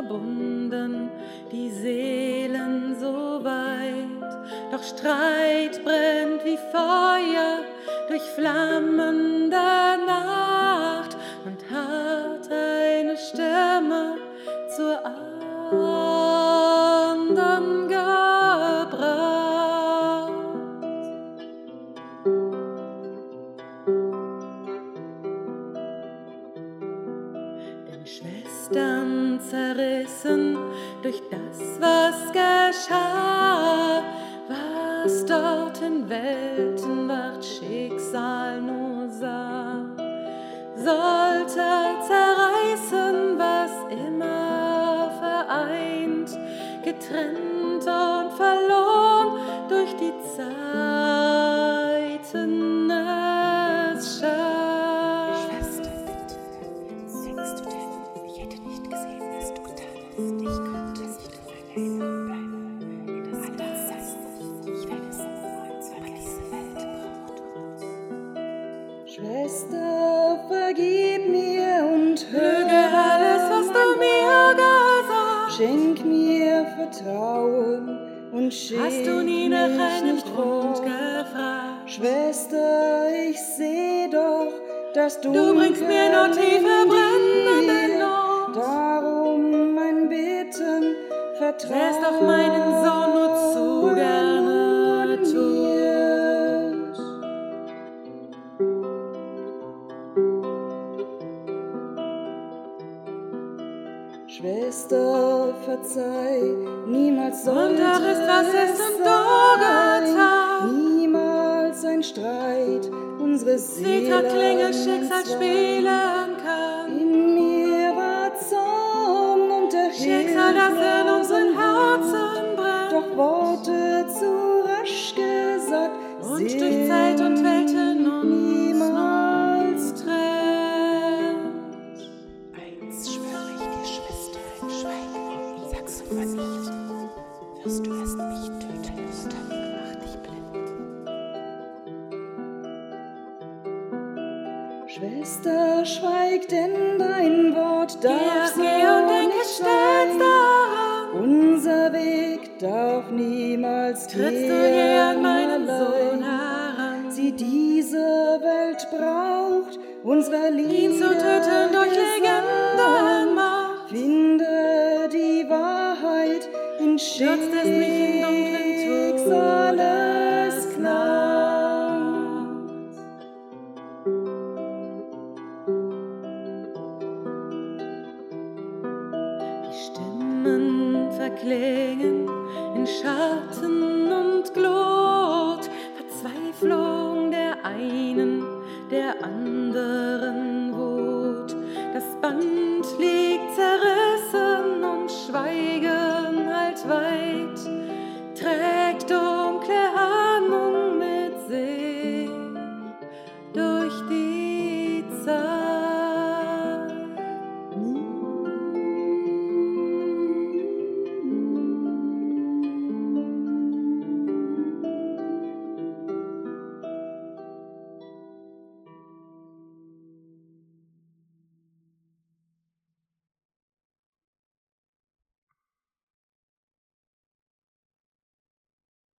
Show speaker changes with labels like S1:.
S1: verbunden, die Seelen so weit. Doch Streit brennt wie Feuer durch flammende Nacht und hat eine Stimme zur anderen gebracht. Denn Schwestern zerrissen durch das, was geschah, was dort in Weltenwacht Schicksal nur sah, sollte zerreißen, was immer vereint, getrennt und verloren durch die Zeiten es schah.
S2: Schwester, denkst du denn, ich hätte nicht gesehen, was du getan hast? Ich konnte nicht alleine bleiben. Das alles sagst du. Ich werde es niemals vergessen. Diese Welt braucht uns.
S3: Schwester, vergib mir und
S1: Lüge alles, was du mir gesagt.
S3: Schenk mir Vertrauen und schick
S1: Hast du nie nach
S3: mich
S1: einem
S3: nicht
S1: Grund
S3: fort.
S1: gefragt?
S3: Schwester, ich seh doch, dass du
S1: Du bringst mir nur tiefe brennende Not.
S3: Darum mein Bitten, Vertrauen
S1: Lässt auf meinen Sohn nur zu gerne tun.
S3: Schwester, verzeih, niemals sollte
S1: Sonntag ist, was ist und du
S3: sein.
S1: getan.
S3: Niemals ein Streit unsere
S1: Sieter
S3: Seelen
S1: Klingel Schicksal
S3: entzwei.
S1: spielen kann.
S3: In mir war Zorn und der
S1: Schicksal, das in unseren Herzen brennt.
S3: Doch Worte zu rasch gesagt,
S1: Und durch Zeit und Welten uns
S3: niemals
S1: trennt.
S2: Eins schwöre ich dir, Schwester, schweige, sag sofort nicht. Wirst du erst mich töten müssen, mach dich blind.
S3: Schwester, schweig, denn dein Wort darf
S1: Geh und denke
S3: nicht
S1: stets
S3: sein.
S1: daran.
S3: Unser Weg darf niemals
S1: Trittst du je an meinen Sohn
S3: allein.
S1: heran,
S3: Sie diese Welt braucht, unsere Liebe
S1: ihn zu töten durch Legendenmacht.
S3: Finde die Wahrheit in
S1: Stürzt es mich in dunklen
S3: Schicksales Nacht. Die Stimmen verklingen in Schatten und Glut, Verzweiflung der einen, der anderen Wut. Das Band